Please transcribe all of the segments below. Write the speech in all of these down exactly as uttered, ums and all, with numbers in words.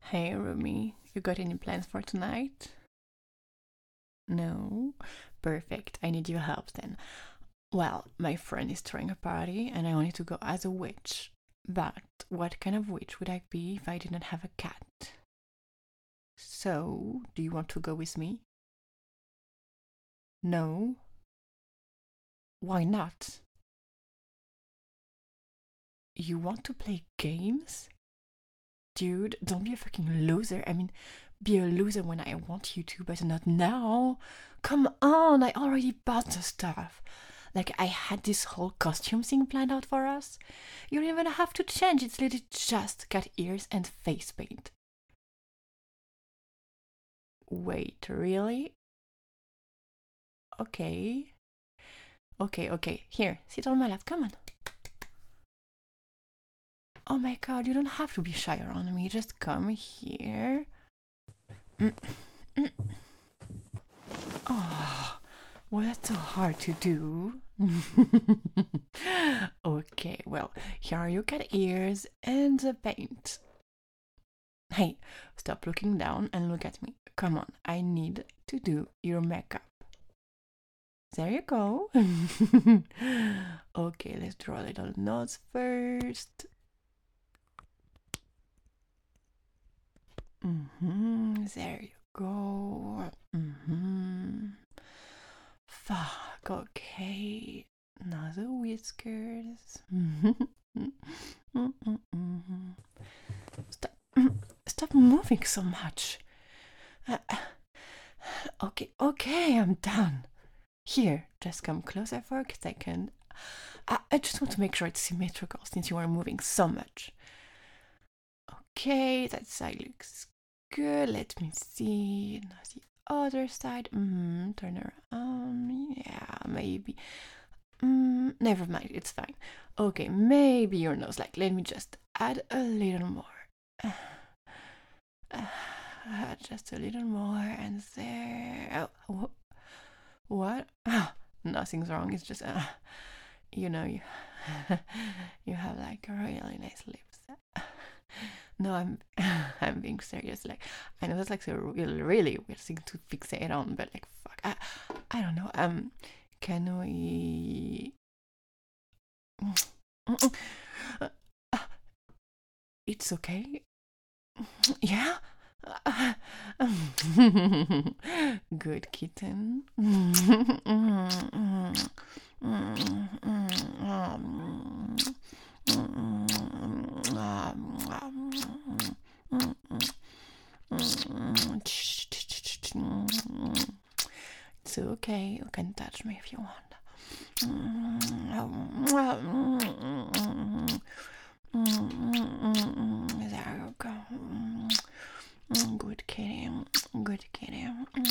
Hey, Rumi, you got any plans for tonight? No? Perfect. I need your help then. Well, my friend is throwing a party and I wanted to go as a witch. But what kind of witch would I be if I didn't have a cat? So, do you want to go with me? No? Why not? You want to play games? Dude, don't be a fucking loser. I mean, be a loser when I want you to, but not now. Come on, I already bought the stuff. Like, I had this whole costume thing planned out for us. You don't even have to change, it's literally just cat ears and face paint. Wait, really? Okay. Okay, okay. Here, sit on my lap, come on. Oh my god, you don't have to be shy around me, just come here. Mm, mm. Oh, well, that's so hard to do. Okay, well, here are your cat ears and the paint. Hey, stop looking down and look at me. Come on, I need to do your makeup. There you go. Okay, let's draw a little nose first. Mm-hmm, there you go. Mm-hmm. Fuck, okay. Now the whiskers. Stop, stop moving so much. Uh, okay, okay, I'm done. Here, just come closer for a second. I, I just want to make sure it's symmetrical since you are moving so much. Okay, that side looks good. Let me see. Now the other side. Mm, turn around. Yeah, maybe. Mm, never mind, it's fine. Okay, maybe your nose. Like, let me just add a little more. Uh, uh, just a little more, and there. Oh, wh- what? Oh, nothing's wrong. It's just, uh, you know, you you have like really nice lips. No, I'm I'm being serious. Like, I know that's like a really really weird thing to fixate on, but like, fuck, I I don't know. Um, can we? It's okay. Yeah. Good kitten. It's okay. You can touch me if you want. There you go. Good kitty. Good kitty.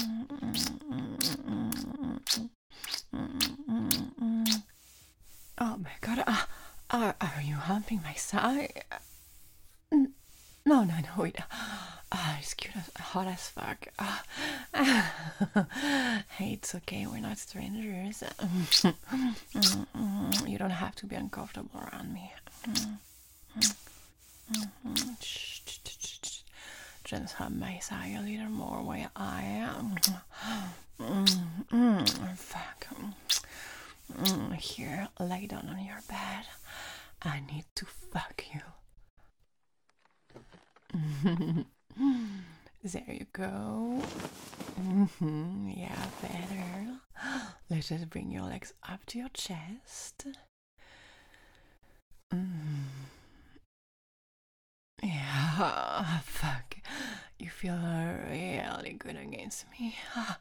Oh my god. Uh, are, are you humping my side? No, no, no, wait. Ah, it's cute as hot as fuck. Ah. Hey, it's okay, we're not strangers. You don't have to be uncomfortable around me. Just hug my side a little more where I am. Fuck. Here, lay down on your bed. I need to fuck you. There you go. Mm-hmm. Yeah, better. Let's just bring your legs up to your chest. Mm. Yeah, fuck. You feel really good against me.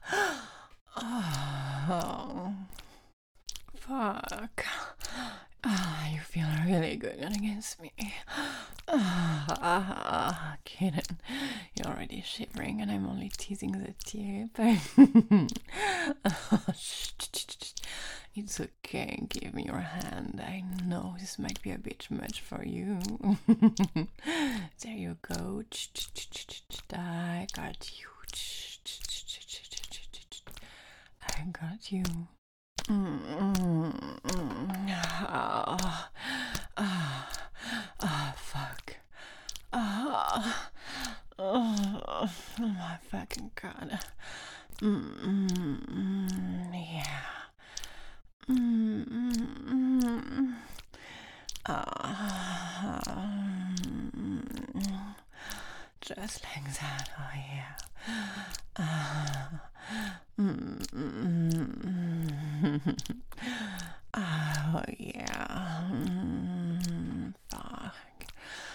Oh, fuck. Ah, you feel really good against me. Ah, kidding. You're already shivering and I'm only teasing the tip. It's okay, give me your hand. I know this might be a bit much for you. There you go. I got you. I got you. Mm-mm. Oh, oh, oh, fuck. Oh, oh, Oh my fucking god. Mm-mm-mm. Yeah. Mm-mm-mm. Uh, just like that. Oh yeah. Uh, mm-mm-mm. Oh yeah. Mm, fuck.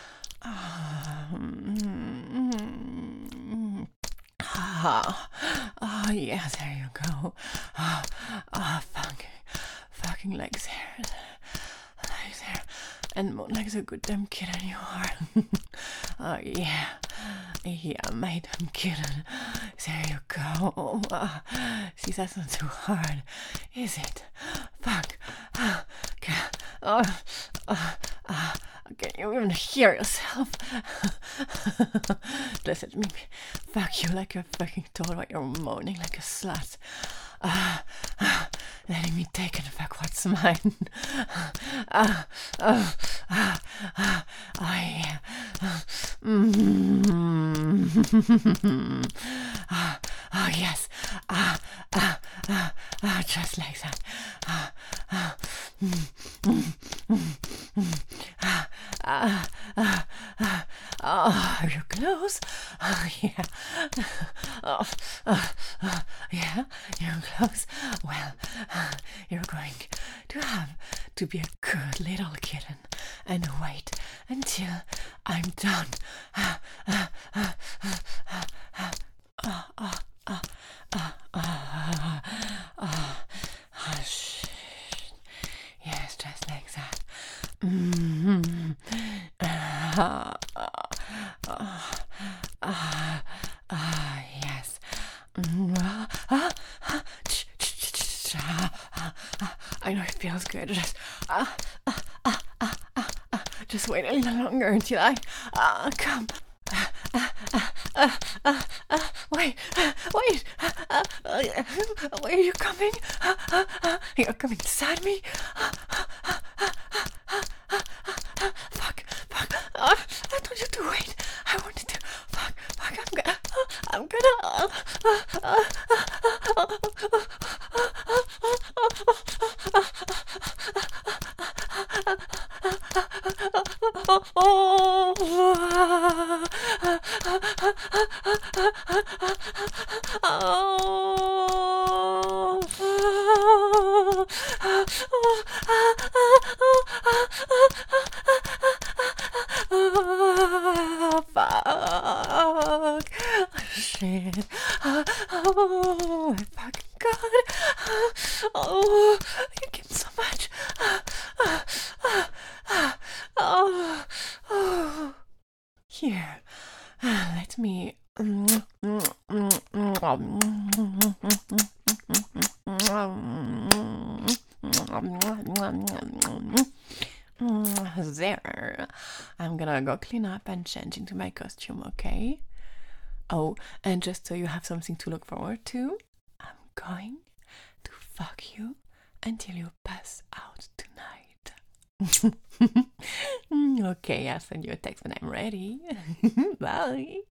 Um, ah, oh yeah, there you go. Ah, oh, fuck, fucking legs here, legs here, and more like a good damn kitten you are. Oh yeah, yeah, my damn kitten. There you go. Ah, see, that's not too hard, is it? Fuck. Ah, okay. Oh, ah, ah. Can you even hear yourself? Just let me fuck you like a fucking toad while you're moaning like a slut. Uh, uh, letting me take and fuck what's mine. Uh, uh, uh, uh, oh yeah. Mm-hmm. uh, oh yes. Uh, uh, uh, uh, just like that. Uh, uh, mm, mm, mm, mm, uh, uh, uh, uh, oh, are you close? Oh, yeah. Oh, uh, uh, yeah, you're close. Well, uh, you're going to have to be a good little kitten and wait until I'm done. Uh, uh, uh, uh, uh, uh, uh, uh, uh, uh, uh, uh, uh, shh. Yes, just like that. Mm-hmm. Uh, uh, uh, uh, uh, yes. Mm, uh, uh, uh, ch- ch- ch- ch- uh, uh, uh, I know it feels good. Just, uh, uh, uh, uh, uh, uh, just wait a little longer until I uh, come. Uh, uh, uh, uh, uh, uh, wait, uh, wait, uh, uh, uh, where are you coming? Uh, uh, uh, you're coming inside me? Uh, uh, uh, uh, uh, uh, uh, fuck, fuck, uh, I told you to wait. I wanted to, fuck, fuck, I'm gonna, uh, I'm gonna, uh, uh, uh, uh, oh, fuck. Shit. Oh, my fucking god. Oh, you give so much. Oh, oh. Here, let me. There. I'm gonna go clean up and change into my costume, okay? Oh, and just so you have something to look forward to, I'm going to fuck you until you pass out tonight. Okay, I'll send you a text when I'm ready. Bye.